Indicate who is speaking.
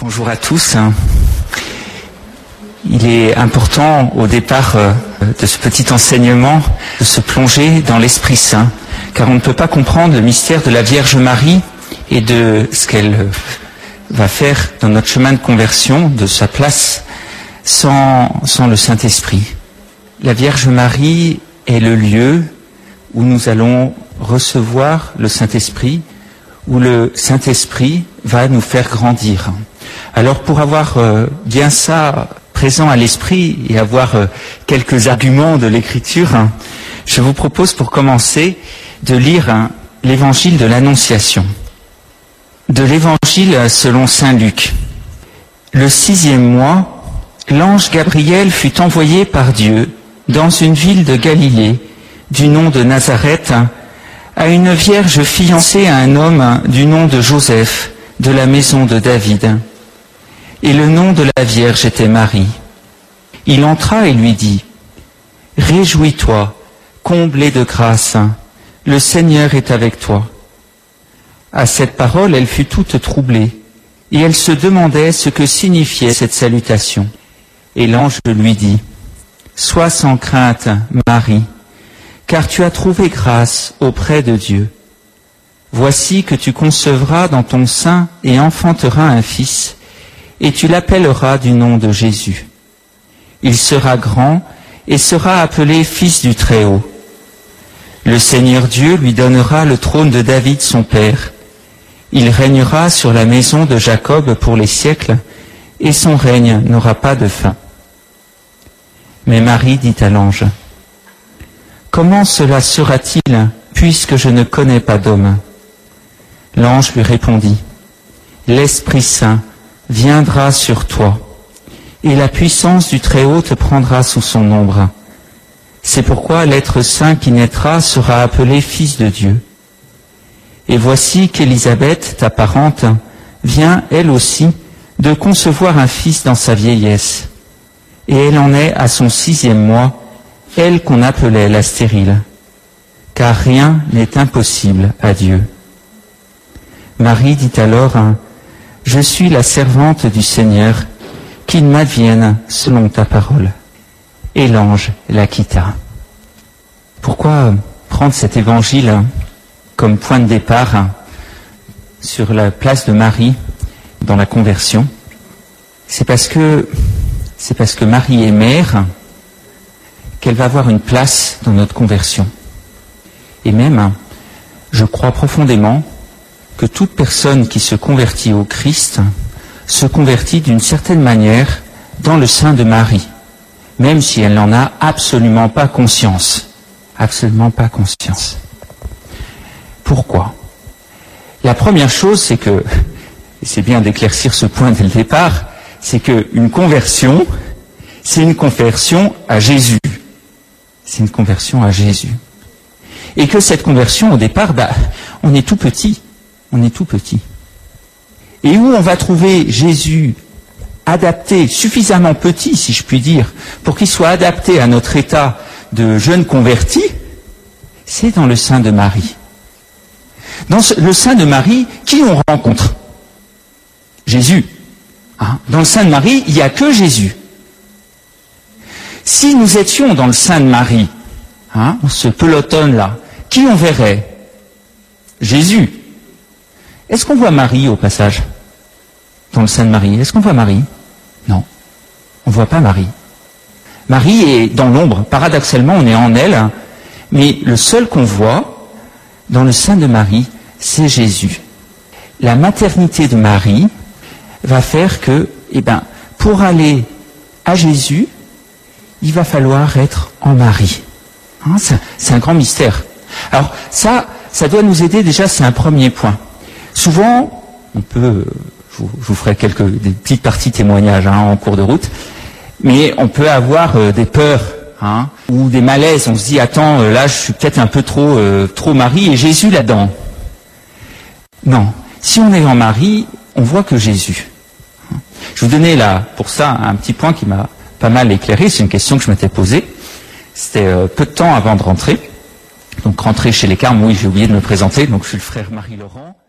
Speaker 1: Bonjour à tous. Il est important au départ de ce petit enseignement de se plonger dans l'Esprit Saint, car on ne peut pas comprendre le mystère de la Vierge Marie et de ce qu'elle va faire dans notre chemin de conversion, de sa place, sans le Saint-Esprit. La Vierge Marie est le lieu où nous allons recevoir le Saint-Esprit, où le Saint-Esprit va nous faire grandir. Alors pour avoir bien ça présent à l'esprit et avoir quelques arguments de l'Écriture, je vous propose pour commencer de lire l'Évangile de l'Annonciation. De l'Évangile selon saint Luc. Le 6e mois, l'ange Gabriel fut envoyé par Dieu dans une ville de Galilée, du nom de Nazareth, à une vierge fiancée à un homme du nom de Joseph, de la maison de David. Et le nom de la Vierge était Marie. Il entra et lui dit, « Réjouis-toi, comblée de grâce, le Seigneur est avec toi. » À cette parole, elle fut toute troublée, et elle se demandait ce que signifiait cette salutation. Et l'ange lui dit, « Sois sans crainte, Marie, car tu as trouvé grâce auprès de Dieu. Voici que tu concevras dans ton sein et enfanteras un fils, et tu l'appelleras du nom de Jésus. Il sera grand et sera appelé Fils du Très-Haut. Le Seigneur Dieu lui donnera le trône de David son père. Il régnera sur la maison de Jacob pour les siècles, et son règne n'aura pas de fin. » Mais Marie dit à l'ange, « Comment cela sera-t-il, puisque je ne connais pas d'homme ?» L'ange lui répondit, « L'Esprit Saint viendra sur toi, et la puissance du Très-Haut te prendra sous son ombre. C'est pourquoi l'être saint qui naîtra sera appelé Fils de Dieu. Et voici qu'Élisabeth, ta parente, vient, elle aussi, de concevoir un fils dans sa vieillesse. Et elle en est à son 6e mois, elle qu'on appelait la stérile. Car rien n'est impossible à Dieu. » Marie dit alors, « Je suis la servante du Seigneur, qu'il m'advienne selon ta parole. » Et l'ange la quitta. Pourquoi prendre cet évangile comme point de départ sur la place de Marie dans la conversion? C'est parce que Marie est mère qu'elle va avoir une place dans notre conversion. Et même, je crois profondément que toute personne qui se convertit au Christ se convertit d'une certaine manière dans le sein de Marie, même si elle n'en a absolument pas conscience. Absolument pas conscience. Pourquoi ? La première chose, c'est que, et c'est bien d'éclaircir ce point dès le départ, c'est qu'une conversion, c'est une conversion à Jésus. C'est une conversion à Jésus. Et que cette conversion, au départ, on est tout petit. On est tout petit. Et où on va trouver Jésus adapté, suffisamment petit, si je puis dire, pour qu'il soit adapté à notre état de jeune converti, c'est dans le sein de Marie. Dans le sein de Marie, qui on rencontre ? Jésus. Dans le sein de Marie, il n'y a que Jésus. Si nous étions dans le sein de Marie, ce peloton-là, qui on verrait ? Jésus. Est-ce qu'on voit Marie au passage ? Dans le sein de Marie, est-ce qu'on voit Marie ? Non, on ne voit pas Marie. Marie est dans l'ombre, paradoxalement on est en elle, mais le seul qu'on voit dans le sein de Marie, c'est Jésus. La maternité de Marie va faire que, pour aller à Jésus, il va falloir être en Marie. C'est un grand mystère. Alors ça doit nous aider déjà, c'est un premier point. Souvent, je vous ferai des petites parties témoignages en cours de route, mais on peut avoir des peurs ou des malaises. On se dit, attends, là je suis peut-être un peu trop Marie et Jésus là-dedans. Non, si on est en Marie, on voit que Jésus. Je vous donnais là, pour ça, un petit point qui m'a pas mal éclairé. C'est une question que je m'étais posée. C'était peu de temps avant de rentrer. Donc rentrer chez les Carmes, oui, j'ai oublié de me présenter. Donc je suis le frère Marie-Laurent.